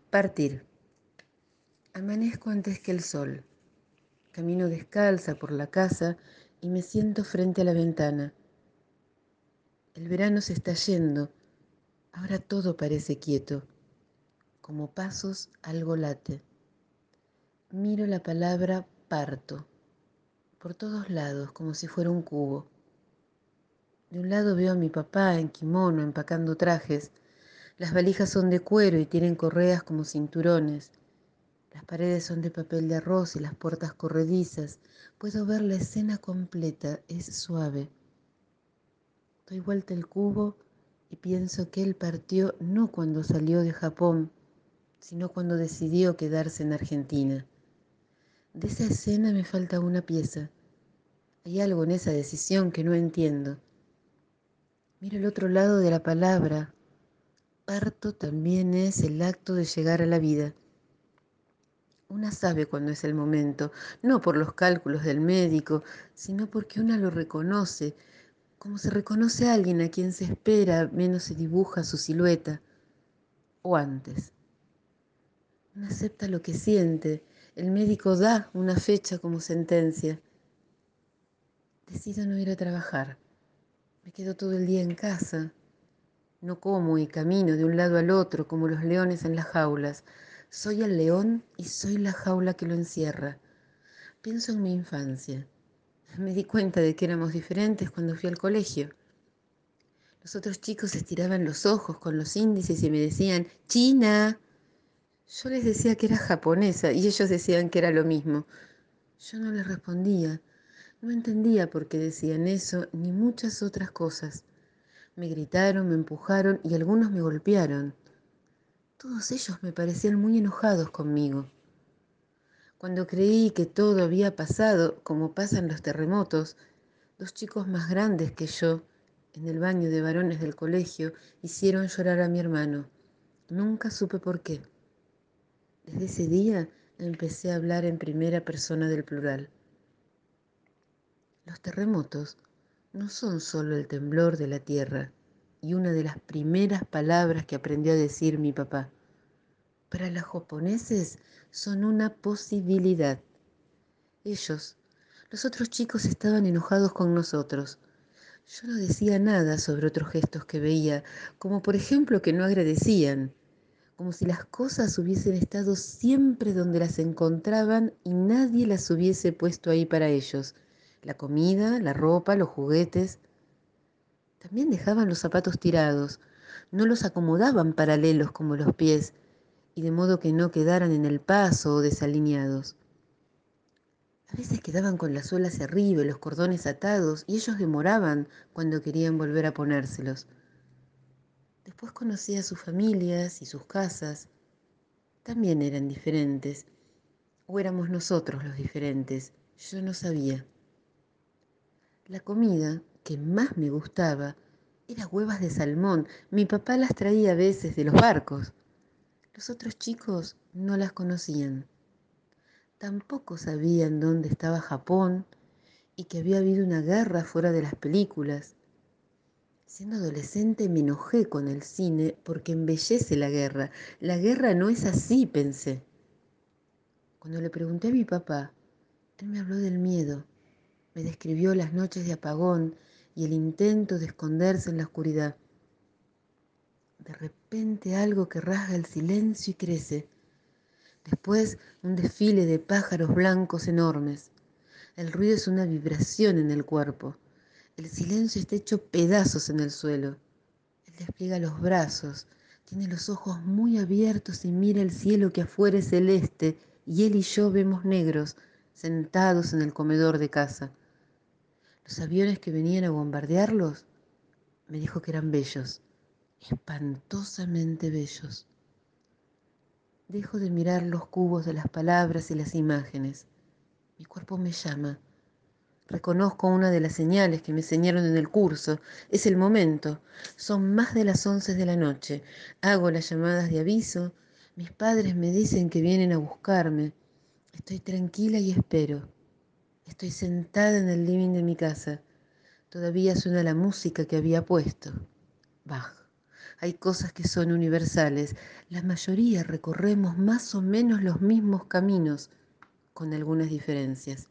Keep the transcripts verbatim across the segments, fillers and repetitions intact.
Partir. Amanezco antes que el sol. Camino descalza por la casa y me siento frente a la ventana. El verano se está yendo. Ahora todo parece quieto. Como pasos, algo late. Miro la palabra parto. Por todos lados, como si fuera un cubo. De un lado veo a mi papá en kimono empacando trajes. Las valijas son de cuero y tienen correas como cinturones. Las paredes son de papel de arroz y las puertas corredizas. Puedo ver la escena completa, es suave. Doy vuelta el cubo y pienso que él partió no cuando salió de Japón, sino cuando decidió quedarse en Argentina. De esa escena me falta una pieza. Hay algo en esa decisión que no entiendo. Miro el otro lado de la palabra. Parto también es el acto de llegar a la vida. Una sabe cuándo es el momento, no por los cálculos del médico, sino porque una lo reconoce, como se reconoce a alguien a quien se espera, menos se dibuja su silueta. O antes. Una acepta lo que siente, el médico da una fecha como sentencia. Decido no ir a trabajar. Me quedo todo el día en casa. No como y camino de un lado al otro como los leones en las jaulas. Soy el león y soy la jaula que lo encierra. Pienso en mi infancia. Me di cuenta de que éramos diferentes cuando fui al colegio. Los otros chicos estiraban los ojos con los índices y me decían, ¡China! Yo les decía que era japonesa y ellos decían que era lo mismo. Yo no les respondía. No entendía por qué decían eso ni muchas otras cosas. Me gritaron, me empujaron y algunos me golpearon. Todos ellos me parecían muy enojados conmigo. Cuando creí que todo había pasado, como pasan los terremotos, dos chicos más grandes que yo, en el baño de varones del colegio, hicieron llorar a mi hermano. Nunca supe por qué. Desde ese día empecé a hablar en primera persona del plural. Los terremotos no son solo el temblor de la tierra y una de las primeras palabras que aprendió a decir mi papá. Para los japoneses son una posibilidad. Ellos, los otros chicos, estaban enojados con nosotros. Yo no decía nada sobre otros gestos que veía, como por ejemplo que no agradecían, como si las cosas hubiesen estado siempre donde las encontraban y nadie las hubiese puesto ahí para ellos. La comida, la ropa, los juguetes. También dejaban los zapatos tirados, no los acomodaban paralelos como los pies, y de modo que no quedaran en el paso o desalineados. A veces quedaban con la suela hacia arriba y los cordones atados, y ellos demoraban cuando querían volver a ponérselos. Después conocí a sus familias y sus casas. También eran diferentes. O éramos nosotros los diferentes. Yo no sabía. La comida que más me gustaba era huevas de salmón. Mi papá las traía a veces de los barcos. Los otros chicos no las conocían. Tampoco sabían dónde estaba Japón y que había habido una guerra fuera de las películas. Siendo adolescente me enojé con el cine porque embellece la guerra. La guerra no es así, pensé. Cuando le pregunté a mi papá, él me habló del miedo. Me describió las noches de apagón y el intento de esconderse en la oscuridad. De repente algo que rasga el silencio y crece. Después un desfile de pájaros blancos enormes. El ruido es una vibración en el cuerpo. El silencio está hecho pedazos en el suelo. Él despliega los brazos, tiene los ojos muy abiertos y mira el cielo que afuera es celeste, y él y yo vemos negros, sentados en el comedor de casa. Los aviones que venían a bombardearlos, me dijo que eran bellos, espantosamente bellos. Dejo de mirar los cubos de las palabras y las imágenes. Mi cuerpo me llama. Reconozco una de las señales que me enseñaron en el curso. Es el momento. Son más de las once de la noche. Hago las llamadas de aviso. Mis padres me dicen que vienen a buscarme. Estoy tranquila y espero. Estoy sentada en el living de mi casa. Todavía suena la música que había puesto. Bach. Hay cosas que son universales. La mayoría recorremos más o menos los mismos caminos, con algunas diferencias.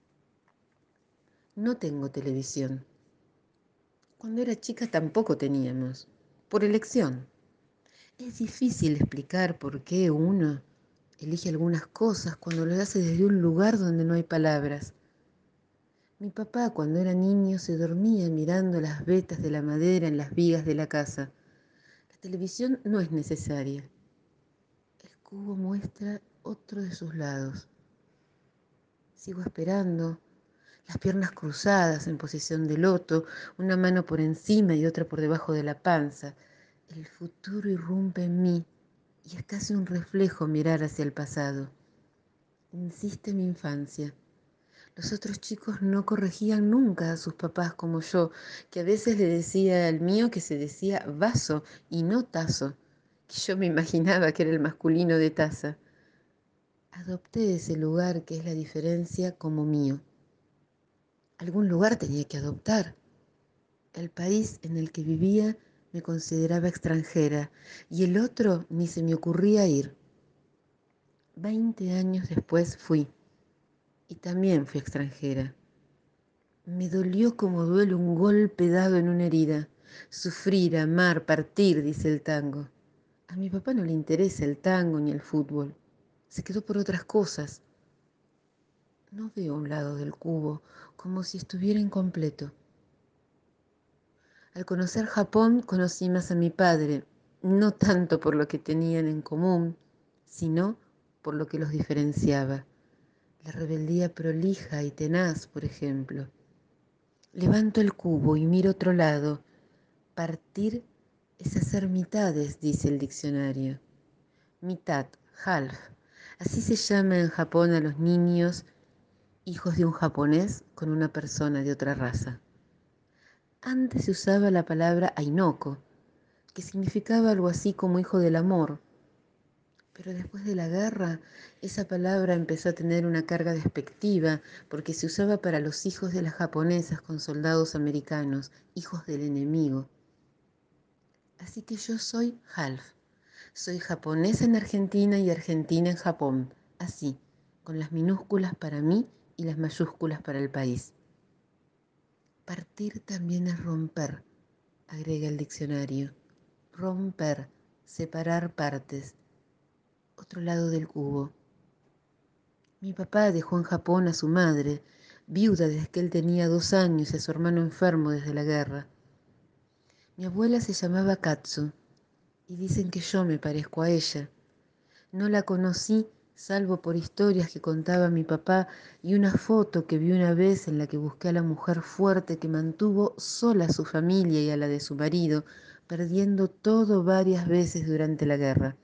No tengo televisión. Cuando era chica tampoco teníamos, por elección. Es difícil explicar por qué uno elige algunas cosas cuando lo hace desde un lugar donde no hay palabras. Mi papá, cuando era niño, se dormía mirando las vetas de la madera en las vigas de la casa. La televisión no es necesaria. El cubo muestra otro de sus lados. Sigo esperando, las piernas cruzadas en posición de loto, una mano por encima y otra por debajo de la panza. El futuro irrumpe en mí y es casi un reflejo mirar hacia el pasado. Insiste mi infancia. Los otros chicos no corregían nunca a sus papás como yo, que a veces le decía al mío que se decía vaso y no tazo, que yo me imaginaba que era el masculino de taza. Adopté ese lugar que es la diferencia como mío. Algún lugar tenía que adoptar. El país en el que vivía me consideraba extranjera y el otro ni se me ocurría ir. Veinte años después fui y también fui extranjera. Me dolió como duele un golpe dado en una herida. Sufrir, amar, partir, dice el tango. A mi papá no le interesa el tango ni el fútbol. Se quedó por otras cosas. No veo un lado del cubo, como si estuviera incompleto. Al conocer Japón conocí más a mi padre, no tanto por lo que tenían en común, sino por lo que los diferenciaba. La rebeldía prolija y tenaz, por ejemplo. Levanto el cubo y miro otro lado. Partir es hacer mitades, dice el diccionario. Mitad, half. Así se llama en Japón a los niños hijos de un japonés con una persona de otra raza. Antes se usaba la palabra ainoko, que significaba algo así como hijo del amor. Pero después de la guerra, esa palabra empezó a tener una carga despectiva porque se usaba para los hijos de las japonesas con soldados americanos, hijos del enemigo. Así que yo soy half. Soy japonesa en Argentina y argentina en Japón. Así, con las minúsculas para mí y las mayúsculas para el país. Partir también es romper, agrega el diccionario. Romper, separar partes. Otro lado del cubo. Mi papá dejó en Japón a su madre, viuda desde que él tenía dos años y a su hermano enfermo desde la guerra. Mi abuela se llamaba Katsu y dicen que yo me parezco a ella. No la conocí salvo por historias que contaba mi papá y una foto que vi una vez en la que busqué a la mujer fuerte que mantuvo sola a su familia y a la de su marido, perdiendo todo varias veces durante la guerra.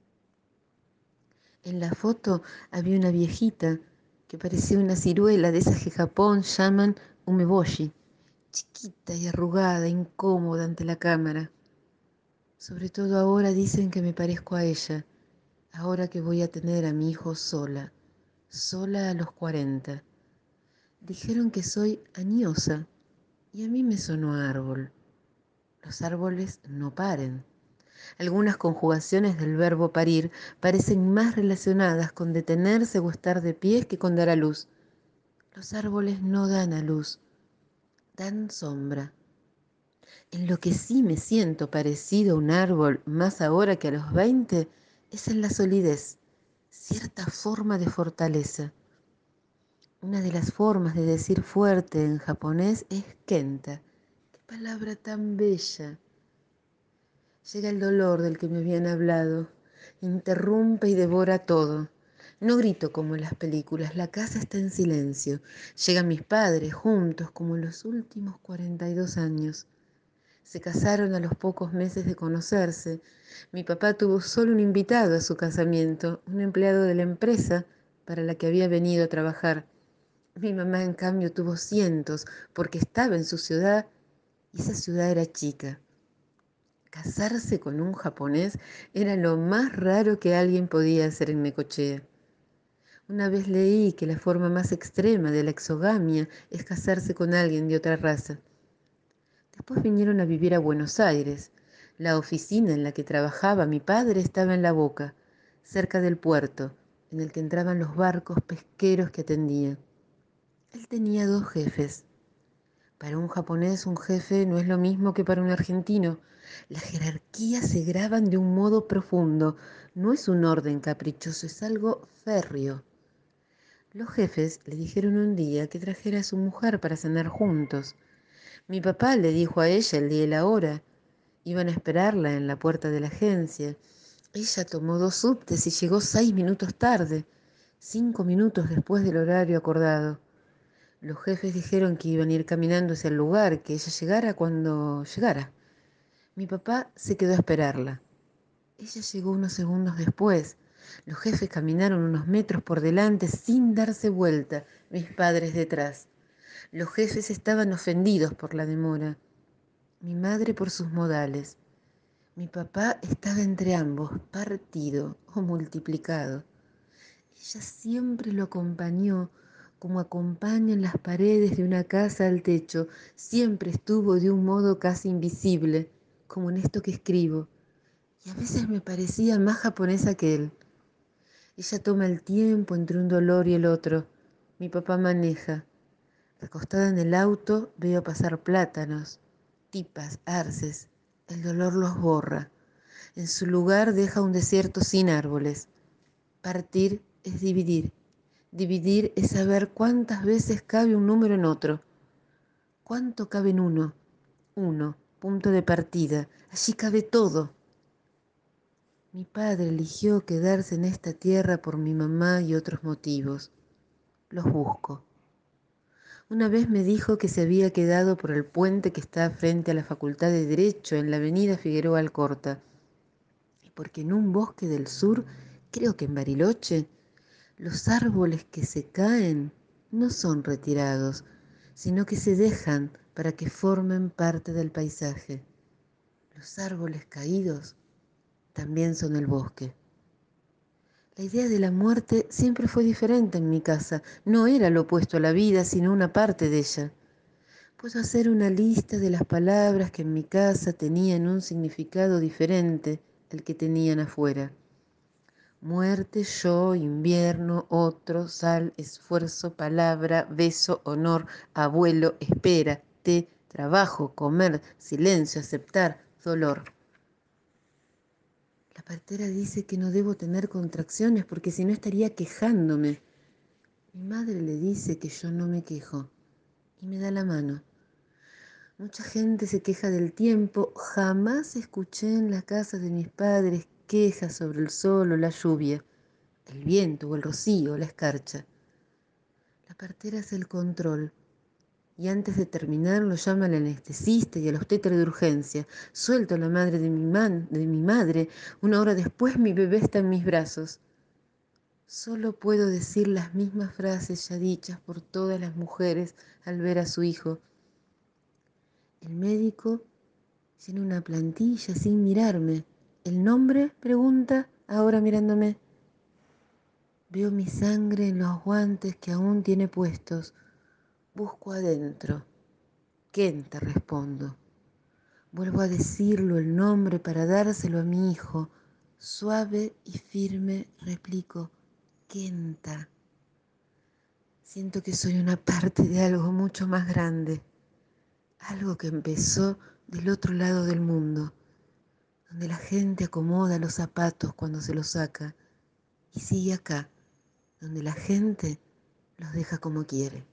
En la foto había una viejita que parecía una ciruela de esas que Japón llaman umeboshi, chiquita y arrugada, incómoda ante la cámara. Sobre todo ahora dicen que me parezco a ella, ahora que voy a tener a mi hijo sola, sola a los cuarenta. Dijeron que soy añosa y a mí me sonó árbol. Los árboles no paren. Algunas conjugaciones del verbo parir parecen más relacionadas con detenerse o estar de pie que con dar a luz. Los árboles no dan a luz, dan sombra. En lo que sí me siento parecido a un árbol, más ahora que a los veinte, es en la solidez, cierta forma de fortaleza. Una de las formas de decir fuerte en japonés es kenta. ¡Qué palabra tan bella! Llega el dolor del que me habían hablado, interrumpe y devora todo. No grito como en las películas, la casa está en silencio. Llegan mis padres juntos como en los últimos cuarenta y dos años. Se casaron a los pocos meses de conocerse. Mi papá tuvo solo un invitado a su casamiento, un empleado de la empresa para la que había venido a trabajar. Mi mamá, en cambio, tuvo cientos porque estaba en su ciudad y esa ciudad era chica. Casarse con un japonés era lo más raro que alguien podía hacer en Necochea. Una vez leí que la forma más extrema de la exogamia es casarse con alguien de otra raza. Después vinieron a vivir a Buenos Aires. La oficina en la que trabajaba mi padre estaba en La Boca, cerca del puerto, en el que entraban los barcos pesqueros que atendía. Él tenía dos jefes. Para un japonés un jefe no es lo mismo que para un argentino. Las jerarquías se graban de un modo profundo. No es un orden caprichoso, es algo férreo. Los jefes le dijeron un día que trajera a su mujer para cenar juntos. Mi papá le dijo a ella el día y la hora. Iban a esperarla en la puerta de la agencia. Ella tomó dos subtes y llegó seis minutos tarde, cinco minutos después del horario acordado. Los jefes dijeron que iban a ir caminando hacia el lugar, que ella llegara cuando llegara. Mi papá se quedó a esperarla. Ella llegó unos segundos después. Los jefes caminaron unos metros por delante sin darse vuelta, mis padres detrás. Los jefes estaban ofendidos por la demora, mi madre por sus modales. Mi papá estaba entre ambos, partido o multiplicado. Ella siempre lo acompañó, como acompañan las paredes de una casa al techo. Siempre estuvo de un modo casi invisible, como en esto que escribo. Y a veces me parecía más japonesa que él. Ella toma el tiempo entre un dolor y el otro. Mi papá maneja. Recostada en el auto veo pasar plátanos, tipas, arces. El dolor los borra. En su lugar deja un desierto sin árboles. Partir es dividir. Dividir es saber cuántas veces cabe un número en otro. ¿Cuánto cabe en uno? Uno, punto de partida. Allí cabe todo. Mi padre eligió quedarse en esta tierra por mi mamá y otros motivos. Los busco. Una vez me dijo que se había quedado por el puente que está frente a la Facultad de Derecho en la avenida Figueroa Alcorta. Y porque en un bosque del sur, creo que en Bariloche, los árboles que se caen no son retirados, sino que se dejan para que formen parte del paisaje. Los árboles caídos también son el bosque. La idea de la muerte siempre fue diferente en mi casa. No era lo opuesto a la vida, sino una parte de ella. Puedo hacer una lista de las palabras que en mi casa tenían un significado diferente al que tenían afuera. Muerte, yo, invierno, otro, sal, esfuerzo, palabra, beso, honor, abuelo, espera, té, trabajo, comer, silencio, aceptar, dolor. La partera dice que no debo tener contracciones porque si no estaría quejándome. Mi madre le dice que yo no me quejo y me da la mano. Mucha gente se queja del tiempo. Jamás escuché en la casa de mis padres quejas sobre el sol o la lluvia, el viento o el rocío o la escarcha. La partera hace el control y antes de terminar lo llama al anestesista y al obstetra de urgencia. Suelto a la madre de mi, man, de mi madre. Una hora después mi bebé está en mis brazos. Solo puedo decir las mismas frases ya dichas por todas las mujeres al ver a su hijo. El médico llena una plantilla sin mirarme. ¿El nombre? Pregunta, ahora mirándome. Veo mi sangre en los guantes que aún tiene puestos. Busco adentro. Kenta, respondo. Vuelvo a decirlo el nombre para dárselo a mi hijo. Suave y firme replico. Kenta. Siento que soy una parte de algo mucho más grande. Algo que empezó del otro lado del mundo, donde la gente acomoda los zapatos cuando se los saca y sigue acá, donde la gente los deja como quiere.